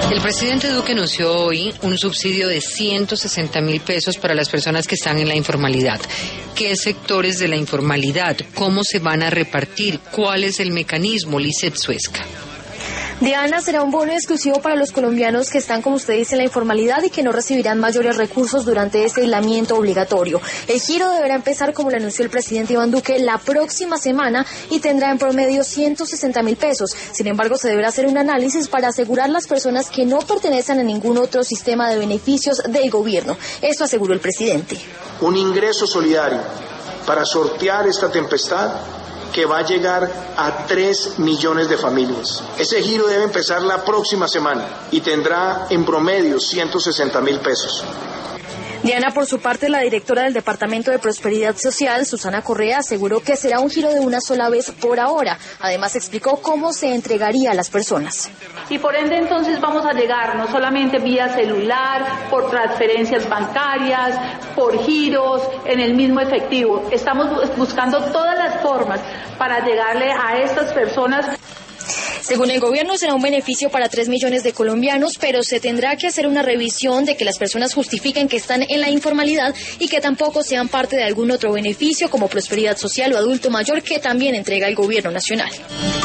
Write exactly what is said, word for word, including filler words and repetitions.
El presidente Duque anunció hoy un subsidio de ciento sesenta mil pesos para las personas que están en la informalidad. ¿Qué sectores de la informalidad? ¿Cómo se van a repartir? ¿Cuál es el mecanismo? Lizeth Suezca. Diana, será un bono exclusivo para los colombianos que están, como usted dice, en la informalidad y que no recibirán mayores recursos durante este aislamiento obligatorio. El giro deberá empezar, como lo anunció el presidente Iván Duque, la próxima semana y tendrá en promedio ciento sesenta mil pesos. Sin embargo, se deberá hacer un análisis para asegurar las personas que no pertenecen a ningún otro sistema de beneficios del gobierno. Esto aseguró el presidente. Un ingreso solidario para sortear esta tempestad que va a llegar a tres millones de familias. Ese giro debe empezar la próxima semana y tendrá en promedio ciento sesenta mil pesos. Diana, por su parte, la directora del Departamento de Prosperidad Social, Susana Correa, aseguró que será un giro de una sola vez por ahora. Además, explicó cómo se entregaría a las personas. Y por ende, entonces, vamos a llegar no solamente vía celular, por transferencias bancarias, por giros, en el mismo efectivo. Estamos buscando todas las formas para llegarle a estas personas. Según el gobierno, será un beneficio para tres millones de colombianos, pero se tendrá que hacer una revisión de que las personas justifiquen que están en la informalidad y que tampoco sean parte de algún otro beneficio como prosperidad social o adulto mayor que también entrega el gobierno nacional.